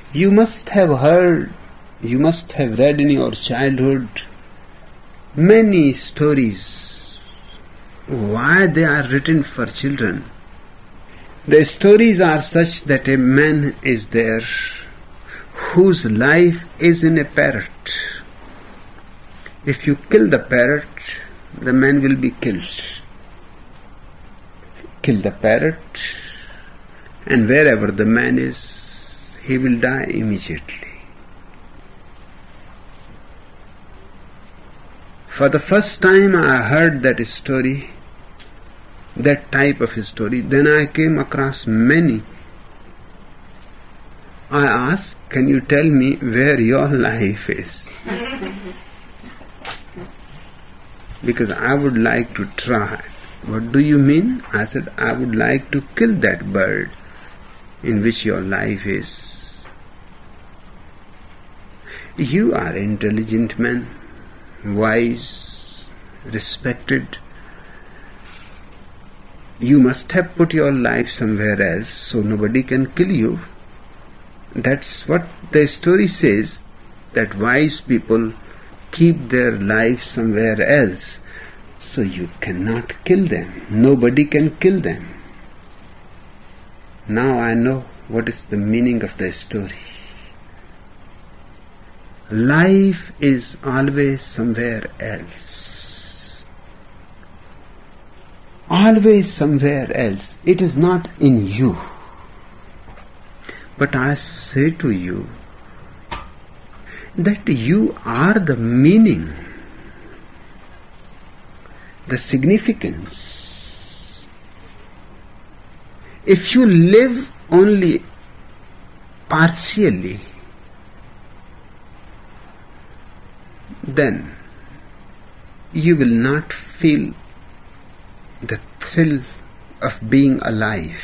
You must have heard, you must have read in your childhood many stories. Why they are written for children? The stories are such that a man is there whose life is in a parrot. If you kill the parrot, the man will be killed. Kill the parrot, and wherever the man is, he will die immediately. For the first time I heard that story, that type of story, then I came across many. I asked, can you tell me where your life is? Because I would like to try. What do you mean? I said, I would like to kill that bird in which your life is. You are an intelligent man, wise, respected. You must have put your life somewhere else so nobody can kill you. That's what the story says, that wise people keep their life somewhere else so you cannot kill them. Nobody can kill them. Now I know what is the meaning of the story. Life is always somewhere else. Always somewhere else. It is not in you. But I say to you that you are the meaning, the significance. If you live only partially, then you will not feel the thrill of being alive.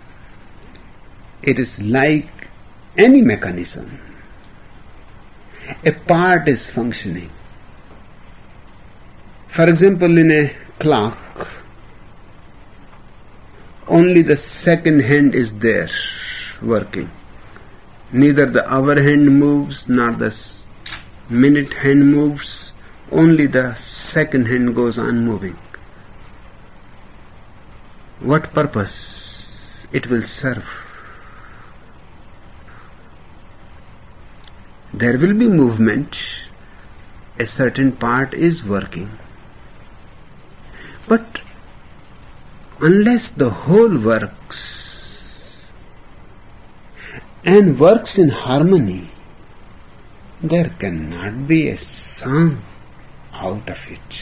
It is like any mechanism. A part is functioning. For example, in a clock, only the second hand is there working. Neither the hour hand moves, nor the minute hand moves. Only the second hand goes on moving. What purpose it will serve? There will be movement. A certain part is working. But unless the whole works and works in harmony, there cannot be a song out of it.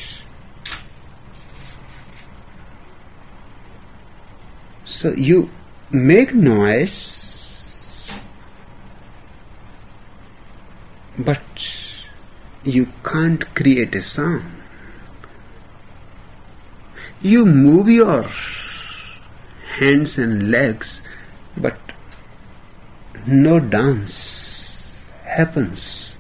So you make noise, but you can't create a song. You move your hands and legs, but no dance happens.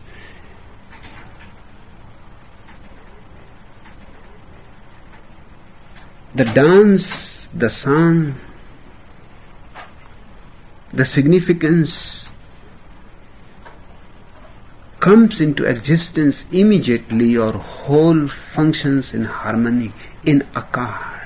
The dance, the song, the significance comes into existence immediately, or whole functions in harmony, in accord.